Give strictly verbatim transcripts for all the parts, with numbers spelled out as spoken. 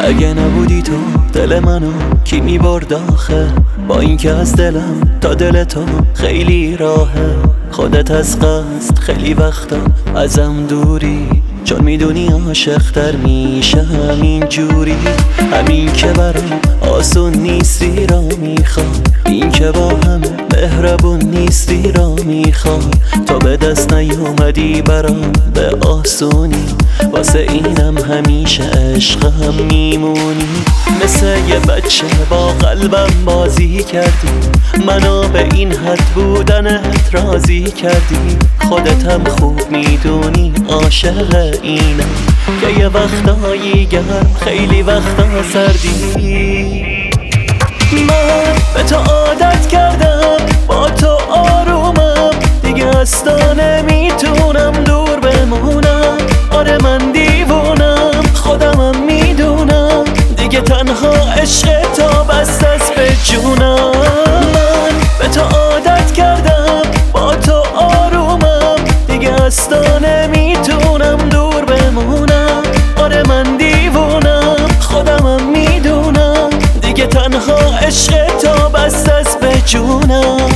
اگه نبودی تو دل منو کی میبرد آخه؟ با اینکه از دلم تا دل تو خیلی راهه. خودت از قصد خیلی وقتا ازم دوری، چون میدونی عاشق تر میشه همین جوری. همین که برام آسون نیستی را میخوام، این که با هم مهربون نیستی را میخوام. تو به دست نیومدی برام به آسونی، واسه اینم همیشه عشقم میمونی. مثل یه بچه با قلبم بازی کردی، منو به این حد بودنت راضی کردی. خودت هم خوب میدونی عاشق اینم، که یه وقتایی گرم خیلی وقتا سردی. من به تو عادت کردم، با تو آرومم، دیگه از تو نمیتونم دور بمونم. آره من دیوونم، خودمم میدونم، دیگه تنها عشق تو بست از به جونم. من به تو عادت کردم، با تو آرومم، دیگه از تو نمیتونم دور بمونم. آره من دیوونم، خودمم میدونم، دیگه تنها عشق تو بست از به جونم.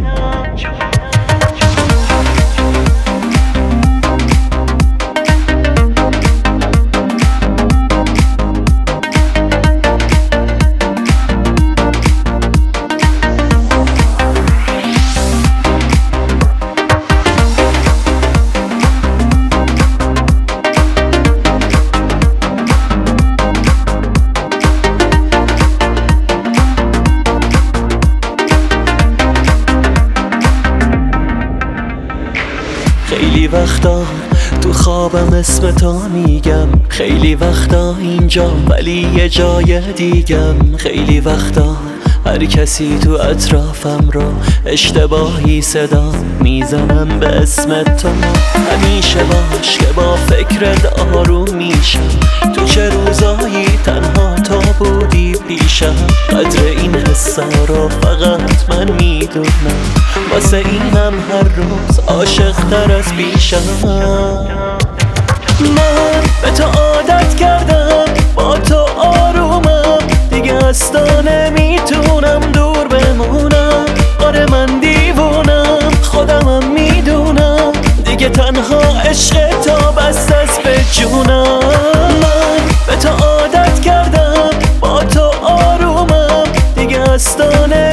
خیلی وقتا تو خوابم اسم تو میگم، خیلی وقتا اینجا ولی یه جای دیگم. خیلی وقتا هر کسی تو اطرافم رو اشتباهی صدا میزنم به اسم تو. همیشه باش که با فکرت آروم میشم، تو چه روزایی تنها تو بودی پیشم. قدر این حسا رو فقط من میدونم، واسه اینم هر روز عاشق تر از پیشم. من به تو عادت کردم، با تو آرومم، دیگه از تو نمیتونم دور بمونم. آره من دیوونم، خودمم میدونم، دیگه تنها عشق تو بست از به جونم. من به تو عادت کردم، با تو آرومم، دیگه از تو